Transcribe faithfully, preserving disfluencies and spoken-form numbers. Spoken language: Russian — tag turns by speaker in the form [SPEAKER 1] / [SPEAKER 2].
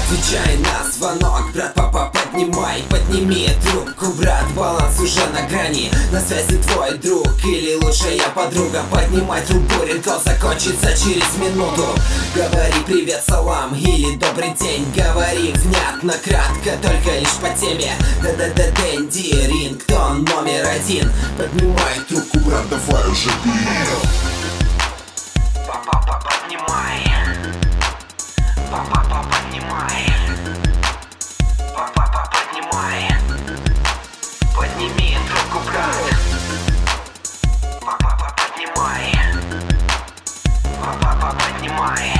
[SPEAKER 1] Отвечай на звонок, брат, папа, поднимай. Подними трубку, брат, баланс уже на грани. На связи твой друг или лучшая подруга. Поднимай трубку, ринкол закончится через минуту. Говори привет, салам или добрый день. Говори внятно, кратко, только лишь по теме. Да-да-да, Дэнди, рингтон номер один. Поднимай трубку, брат, давай уже бей. Папа, поднимай. Папа, поднимай. Папа, поднимай. Подними трубку, брат. Папа, поднимай. Папа, поднимай.